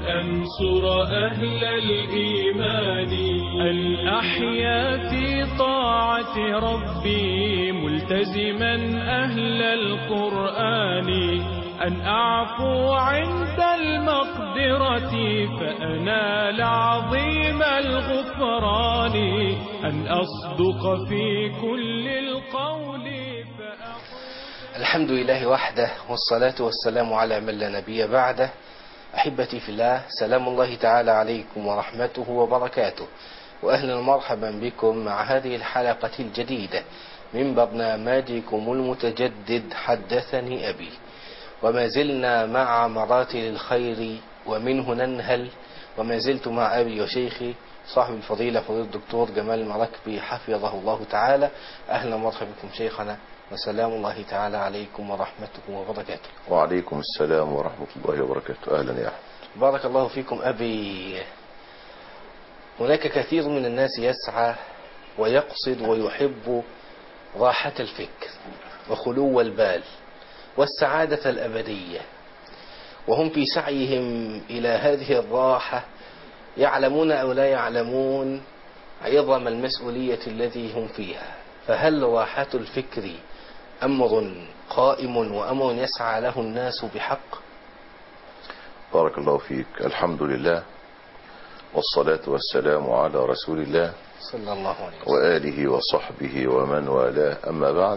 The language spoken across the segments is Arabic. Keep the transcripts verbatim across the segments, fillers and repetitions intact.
أنصر أهل الإيمان، أن أحيا في طاعة ربي ملتزما أهل القرآن، أن أعفو عند المقدرة فأنال عظيم الغفران، أن أصدق في كل القول فأقول. الحمد لله وحده، والصلاة والسلام على من لا نبي بعده. أحبتي في الله، سلام الله تعالى عليكم ورحمته وبركاته، وأهلا ومرحبا بكم مع هذه الحلقة الجديدة من برنامجكم المتجدد حدثني أبي. وما زلنا مع مراتل الخير ومنه ننهل، وما زلت مع أبي وشيخي صاحب الفضيلة فضيلة الدكتور جمال المراكبي حفظه الله تعالى. أهلا ومرحبا بكم شيخنا، وسلام الله تعالى عليكم ورحمته وبركاته. وعليكم السلام ورحمة الله وبركاته. أهلا يا أحمد. بارك الله فيكم أبي. هناك كثير من الناس يسعى ويقصد ويحب راحة الفكر وخلو البال والسعادة الأبدية، وهم في سعيهم إلى هذه الراحة يعلمون أو لا يعلمون عظم المسؤولية التي هم فيها. فهل راحة الفكر أمر قائم وأمر يسعى له الناس بحق؟ بارك الله فيك. الحمد لله والصلاة والسلام على رسول الله صلى الله عليه وسلم وآله وصحبه ومن والاه. أما بعد،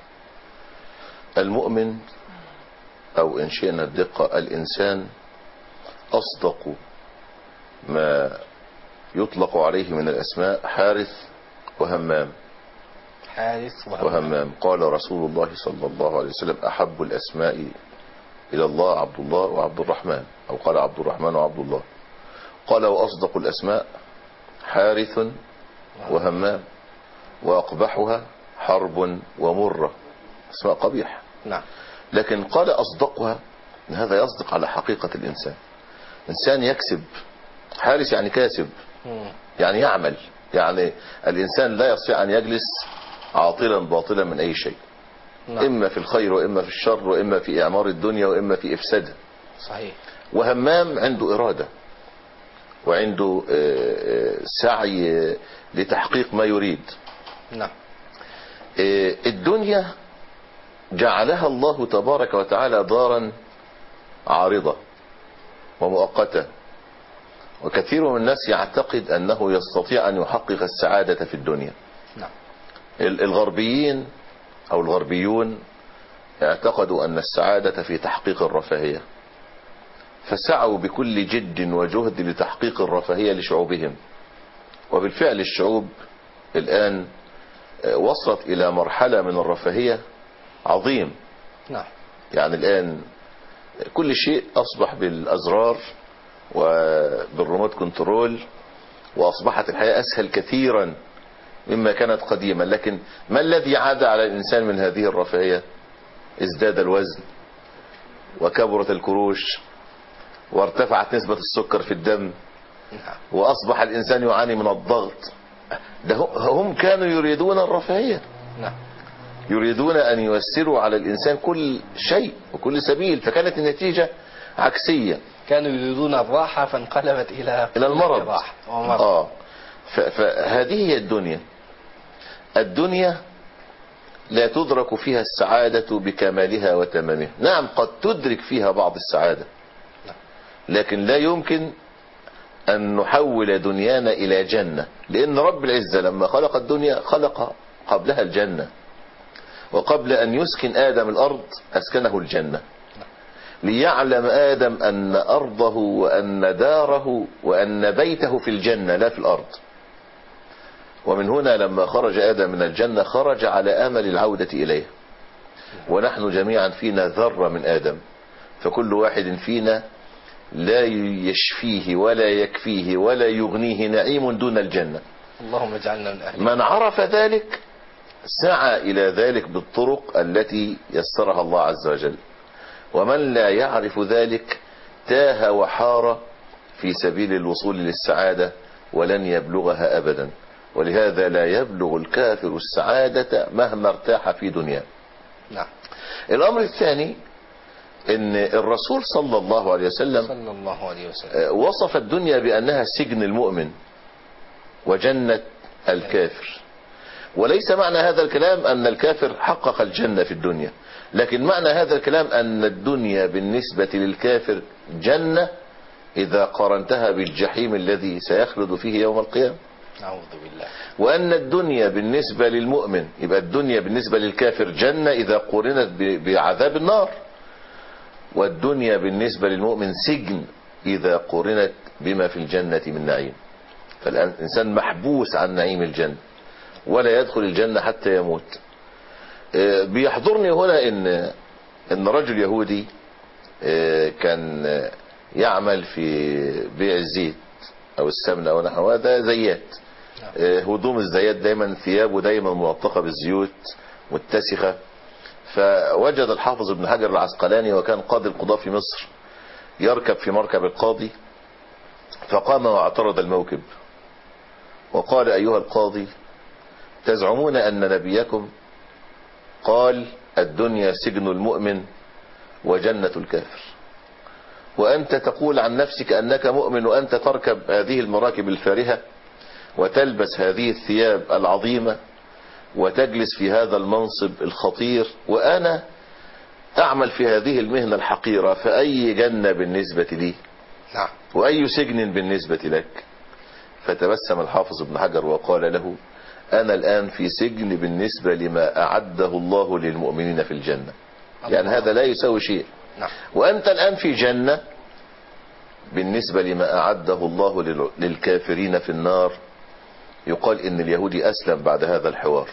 المؤمن أو إن شئنا الدقة الإنسان أصدق ما يطلق عليه من الأسماء حارث وهمام. حارث وهمام. وهمام قال رسول الله صلى الله عليه وسلم: أحب الأسماء إلى الله عبد الله وعبد الرحمن، أو قال عبد الرحمن وعبد الله. قال: وأصدق الأسماء حارث وهمام، وأقبحها حرب ومرة. اسماء قبيحة. نعم. لكن قال أصدقها، هذا يصدق على حقيقة الإنسان. إنسان يكسب. حارس يعني كاسب، يعني يعمل. يعني الإنسان لا يستطيع أن يجلس عاطلا باطلا من أي شيء. نعم. إما في الخير وإما في الشر، وإما في إعمار الدنيا وإما في إفسادها. صحيح. وهمام عنده إرادة وعنده سعي لتحقيق ما يريد. نعم. الدنيا جعلها الله تبارك وتعالى دارا عارضة ومؤقتة، وكثير من الناس يعتقد أنه يستطيع أن يحقق السعادة في الدنيا. نعم. الغربيين أو الغربيون اعتقدوا أن السعادة في تحقيق الرفاهية، فسعوا بكل جد وجهد لتحقيق الرفاهية لشعوبهم. وبالفعل الشعوب الآن وصلت إلى مرحلة من الرفاهية عظيم. نعم. يعني الآن كل شيء أصبح بالأزرار وبالريموت كنترول، وأصبحت الحياة أسهل كثيرا مما كانت قديما. لكن ما الذي عاد على الإنسان من هذه الرفاهية؟ ازداد الوزن، وكبرت الكروش، وارتفعت نسبة السكر في الدم، وأصبح الإنسان يعاني من الضغط. ده هم كانوا يريدون الرفاهية. نعم. يريدون أن ييسروا على الإنسان كل شيء وكل سبيل، فكانت النتيجة عكسية. كانوا يريدون الراحة فانقلبت إلى إلى المرض. آه. فهذه هي الدنيا. الدنيا لا تدرك فيها السعادة بكمالها وتمامها. نعم، قد تدرك فيها بعض السعادة، لكن لا يمكن أن نحول دنيانا إلى جنة، لأن رب العزة لما خلق الدنيا خلق قبلها الجنة، وقبل أن يسكن آدم الأرض أسكنه الجنة، ليعلم آدم أن أرضه وأن داره وأن بيته في الجنة لا في الأرض. ومن هنا لما خرج آدم من الجنة خرج على آمل العودة إليه. ونحن جميعا فينا ذرة من آدم، فكل واحد فينا لا يشفيه ولا يكفيه ولا يغنيه نعيم دون الجنة. اللهم اجعلنا من أهله. من عرف ذلك سعى إلى ذلك بالطرق التي يسرها الله عز وجل، ومن لا يعرف ذلك تاه وحار في سبيل الوصول للسعادة ولن يبلغها أبدا. ولهذا لا يبلغ الكافر السعادة مهما ارتاح في دنياه. نعم. الأمر الثاني ان الرسول صلى الله عليه وسلم صلى الله عليه وسلم وصف الدنيا بأنها سجن المؤمن وجنة الكافر. وليس معنى هذا الكلام أن الكافر حقق الجنة في الدنيا، لكن معنى هذا الكلام أن الدنيا بالنسبة للكافر جنة إذا قارنتها بالجحيم الذي سيخلد فيه يوم القيامة. أعوذ بالله. وأن الدنيا بالنسبة للمؤمن، يبقى الدنيا بالنسبة للكافر جنة إذا قورنت بعذاب النار، والدنيا بالنسبة للمؤمن سجن إذا قورنت بما في الجنة من نعيم. فالإنسان محبوس عن نعيم الجنة ولا يدخل الجنة حتى يموت. بيحضرني هنا إن إن رجل يهودي كان يعمل في بيع الزيت أو السمنة أو نحو هذا، زيات. هدوم الزيات دايما ثيابه دايما ملطخة بالزيوت متسخة. فوجد الحافظ ابن حجر العسقلاني وكان قاضي القضاة في مصر يركب في مركب القاضي، فقام واعترض الموكب وقال: أيها القاضي، تزعمون أن نبيكم قال الدنيا سجن المؤمن وجنة الكافر، وأنت تقول عن نفسك أنك مؤمن وأنت تركب هذه المراكب الفارهة وتلبس هذه الثياب العظيمة وتجلس في هذا المنصب الخطير، وأنا أعمل في هذه المهنة الحقيرة، فأي جنة بالنسبة لي نعم وأي سجن بالنسبة لك؟ فتبسم الحافظ ابن حجر وقال له: أنا الآن في سجن بالنسبة لما أعده الله للمؤمنين في الجنة. يعني هذا لا يساوي شيء. نعم. وأنت الآن في جنة بالنسبة لما أعده الله للكافرين في النار. يقال إن اليهودي أسلم بعد هذا الحوار.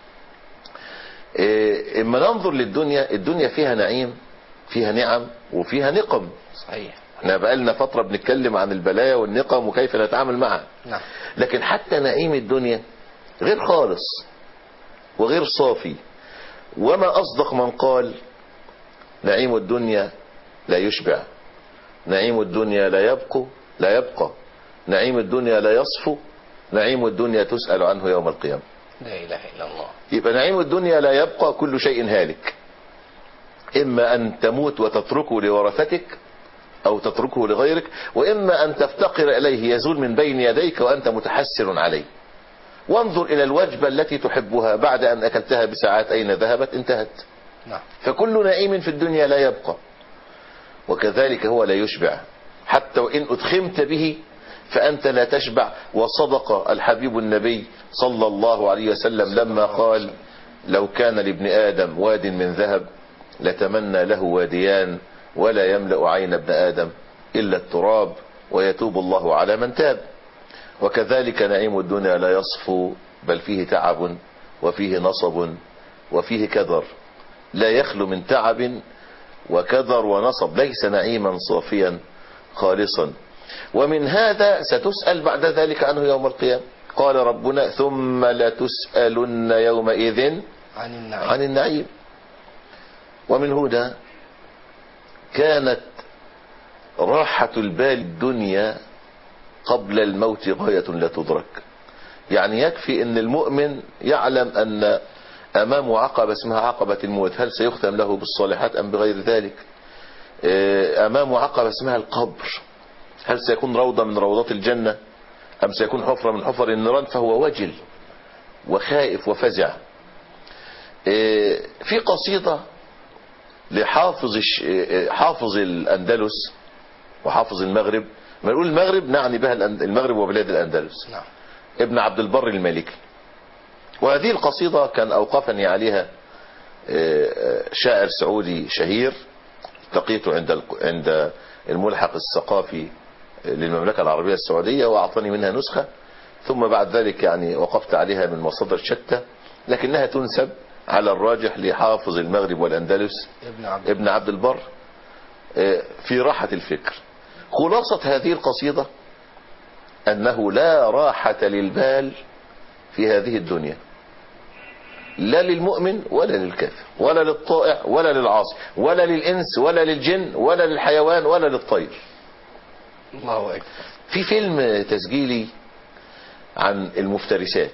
إما ننظر للدنيا، الدنيا فيها نعيم، فيها نعم وفيها نقم. صحيح. احنا بقالنا فترة بنتكلم عن البلايا والنقم وكيف نتعامل معها. نعم. لكن حتى نعيم الدنيا غير خالص وغير صافي. وما أصدق من قال: نعيم الدنيا لا يشبع، نعيم الدنيا لا يبقى لا يبقى نعيم الدنيا لا يصفو، نعيم الدنيا تسأل عنه يوم القيامة. لا إله إلا الله. يبقى نعيم الدنيا لا يبقى، كل شيء هالك، إما أن تموت وتتركه لورثتك أو تتركه لغيرك، وإما أن تفتقر إليه يزول من بين يديك وأنت متحسر عليه. وانظر إلى الوجبة التي تحبها بعد أن أكلتها بساعات أين ذهبت؟ انتهت. نعم. فكل نعيم في الدنيا لا يبقى، وكذلك هو لا يشبع، حتى وإن أدخمت به فأنت لا تشبع. وصدق الحبيب النبي صلى الله عليه وسلم لما قال: لو كان لابن آدم واد من ذهب لتمنى له واديان ولا يملأ عين ابن آدم إلا التراب ويتوب الله على من تاب. وكذلك نعيم الدنيا لا يصفو، بل فيه تعب وفيه نصب وفيه كدر، لا يخلو من تعب وكدر ونصب، ليس نعيما صافيا خالصا. ومن هذا ستسأل بعد ذلك عنه يوم القيامة. قال ربنا: ثم لتسألن يومئذ عن النعيم. عن النعيم. ومن هنا كانت راحة البال الدنيا قبل الموت غاية لا تدرك. يعني يكفي ان المؤمن يعلم ان امامه عقبة اسمها عقبة الموت، هل سيختم له بالصالحات ام بغير ذلك؟ امامه عقبة اسمها القبر، هل سيكون روضة من روضات الجنة ام سيكون حفرة من حفر النيران؟ فهو وجل وخائف وفزع. في قصيدة لحافظ حافظ الأندلس وحافظ المغرب، ما نقول المغرب نعني بها المغرب وبلاد الأندلس، نعم. ابن عبد البر المالكي. وهذه القصيدة كان أوقفني عليها شاعر سعودي شهير، لقيته عند عند الملحق الثقافي للمملكة العربية السعودية وأعطاني منها نسخة، ثم بعد ذلك يعني وقفت عليها من مصادر شتى، لكنها تنسب على الراجح لحافظ المغرب والأندلس ابن عبد, ابن عبد البر في راحة الفكر. خلاصة هذه القصيدة أنه لا راحة للبال في هذه الدنيا، لا للمؤمن ولا للكافر ولا للطائع ولا للعاصي ولا للإنس ولا للجن ولا للحيوان ولا للطير. الله أكبر. في فيلم تسجيلي عن المفترسات،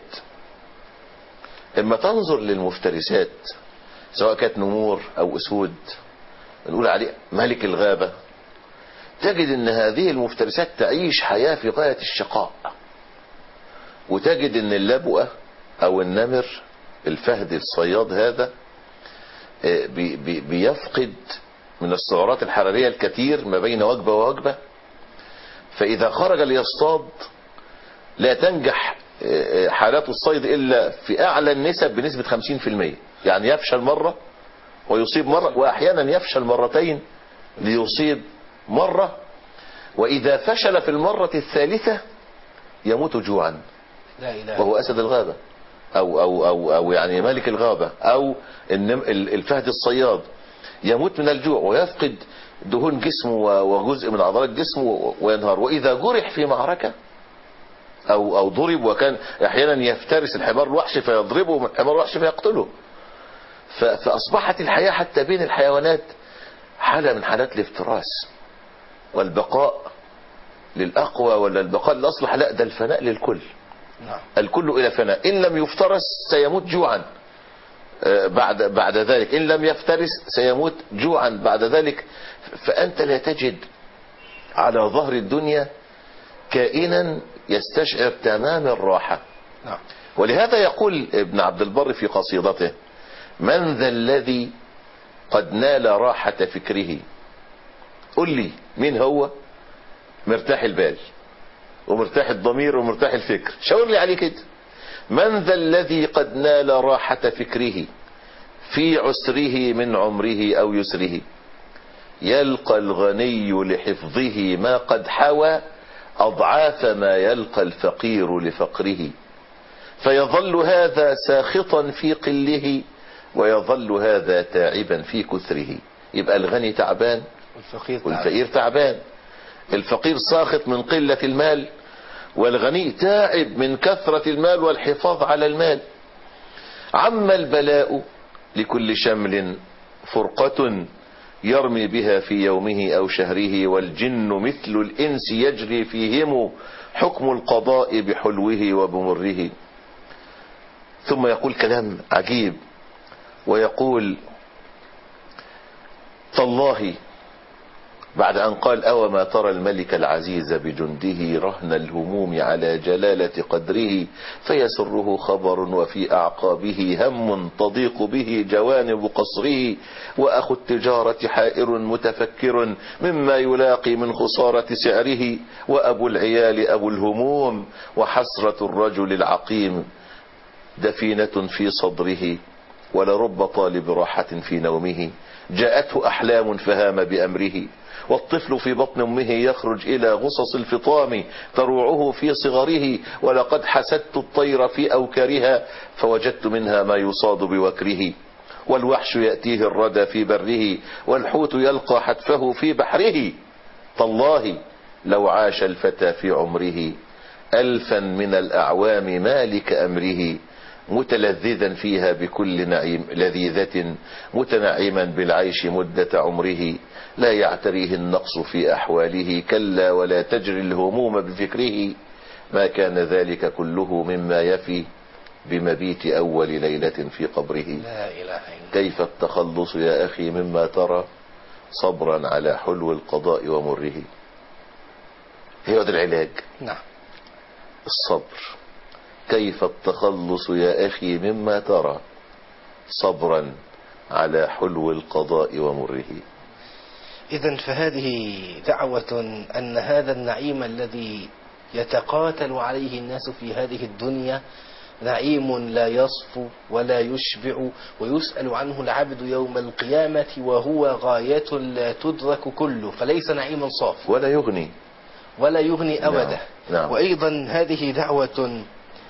اما تنظر للمفترسات سواء كانت نمور او اسود نقول عليه ملك الغابة، تجد ان هذه المفترسات تعيش حياة في غاية الشقاء، وتجد ان اللبؤة او النمر الفهد الصياد هذا بي بي بيفقد من السعرات الحرارية الكثير ما بين وجبة ووجبة، فإذا خرج ليصطاد لا تنجح حالات الصيد إلا في أعلى النسب بنسبة خمسين في المية، يعني يفشل مرة ويصيب مرة، وأحيانا يفشل مرتين ليصيب مرة، وإذا فشل في المرة الثالثة يموت جوعا، لا إله وهو أسد الغابة أو, أو, أو, أو يعني ملك الغابة أو الفهد الصياد، يموت من الجوع ويفقد دهون جسمه وجزء من عضلات جسمه وينهار. وإذا جرح في معركة أو, أو ضرب، وكان أحيانا يفترس الحمار الوحش فيضربه من الحمار الوحش فيقتله، فأصبحت الحياة حتى بين الحيوانات حالة من حالات الافتراس والبقاء للأقوى ولا البقاء للأصلح، لا ده الفناء للكل. نعم. الكل إلى فناء، إن لم يفترس سيموت جوعا بعد بعد ذلك، إن لم يفترس سيموت جوعا بعد ذلك. فأنت لا تجد على ظهر الدنيا كائنا يستشعر تمام الراحة. نعم. ولهذا يقول ابن عبد البر في قصيدته: من ذا الذي قد نال راحة فكره؟ قل لي مين هو مرتاح البال ومرتاح الضمير ومرتاح الفكر؟ شاور لي عليه كده. من ذا الذي قد نال راحة فكره في عسره من عمره أو يسره؟ يلقى الغني لحفظه ما قد حوى أضعاف ما يلقى الفقير لفقره، فيظل هذا ساخطا في قله ويظل هذا تاعبا في كثره. يبقى الغني تعبان والفقير والفقير تعبان. الفقير ساخط من قلة المال، والغني تائب من كثرة المال والحفاظ على المال. عم البلاء لكل شمل فرقة يرمي بها في يومه أو شهره، والجن مثل الإنس يجري فيهم حكم القضاء بحلوه وبمره. ثم يقول كلام عجيب ويقول: تالله، بعد أن قال: أو ما ترى الملك العزيز بجنده رهن الهموم على جلالة قدره، فيسره خبر وفي أعقابه هم تضيق به جوانب قصره، وأخو التجارة حائر متفكر مما يلاقي من خسارة سعره، وأبو العيال أبو الهموم وحسرة الرجل العقيم دفينة في صدره، ولرب طالب راحة في نومه جاءته أحلام فهام بأمره، والطفل في بطن أمه يخرج إلى غصص الفطام تروعه في صغره، ولقد حسدت الطير في أوكارها فوجدت منها ما يصاد بوكره، والوحش يأتيه الردى في بره والحوت يلقى حتفه في بحره. تالله لو عاش الفتى في عمره ألفا من الأعوام مالك أمره، متلذذا فيها بكل نعيم لذيذة متنعما بالعيش مدة عمره، لا يعتريه النقص في أحواله كلا ولا تجري الهموم بفكره، ما كان ذلك كله مما يفي بمبيت أول ليلة في قبره. لا إله إلا الله. كيف التخلص يا أخي مما ترى صبرا على حلو القضاء ومره. هي ده العلاج. نعم. الصبر. كيف التخلص يا أخي مما ترى صبرا على حلو القضاء ومره. إذن فهذه دعوة أن هذا النعيم الذي يتقاتل عليه الناس في هذه الدنيا نعيم لا يصفو ولا يشبع، ويسأل عنه العبد يوم القيامة وهو غاية لا تدرك كله، فليس نعيما صافي ولا يغني ولا يغني أبدا. نعم. نعم. وأيضا هذه دعوة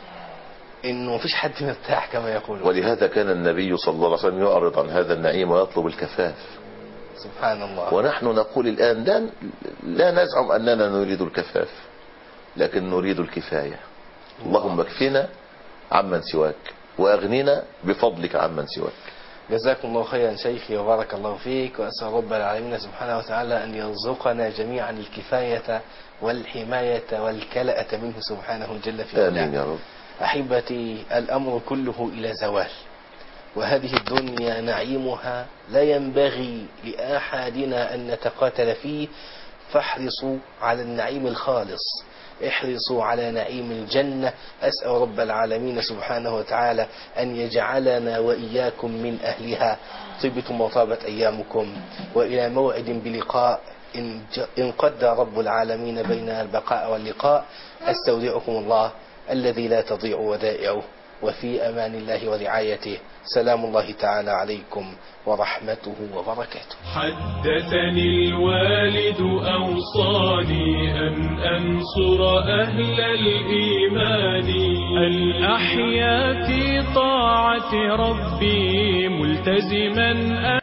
إنه مفيش حد مرتاح كما يقول. ولهذا كان النبي صلى الله عليه وسلم يعرض عن هذا النعيم ويطلب الكفاف. سبحان الله. ونحن نقول الآن لا, لا نزعم أننا نريد الكفاف، لكن نريد الكفاية. اللهم اكفنا عمن سواك وأغننا بفضلك عمن سواك. جزاكم الله خيرا شيخي وبارك الله فيك، وأسأل رب العالمين سبحانه وتعالى أن يرزقنا جميعا الكفاية والحماية والكلأة منه سبحانه جل في علاه. آمين يا رب. أحبتي، الأمر كله إلى زوال، وهذه الدنيا نعيمها لا ينبغي لأحدنا أن نتقاتل فيه، فاحرصوا على النعيم الخالص، احرصوا على نعيم الجنة. أسأل رب العالمين سبحانه وتعالى أن يجعلنا وإياكم من أهلها. طبتم وطابت أيامكم، وإلى موعد بلقاء إن, إن قدر رب العالمين بيننا البقاء واللقاء. أستودعكم الله الذي لا تضيع ودائعه، وفي أمان الله ورعايته. سلام الله تعالى عليكم ورحمته وبركاته. حدثني الوالد أوصاني أن أنصر أهل الإيمان، أن أحيا في طاعة ربي ملتزما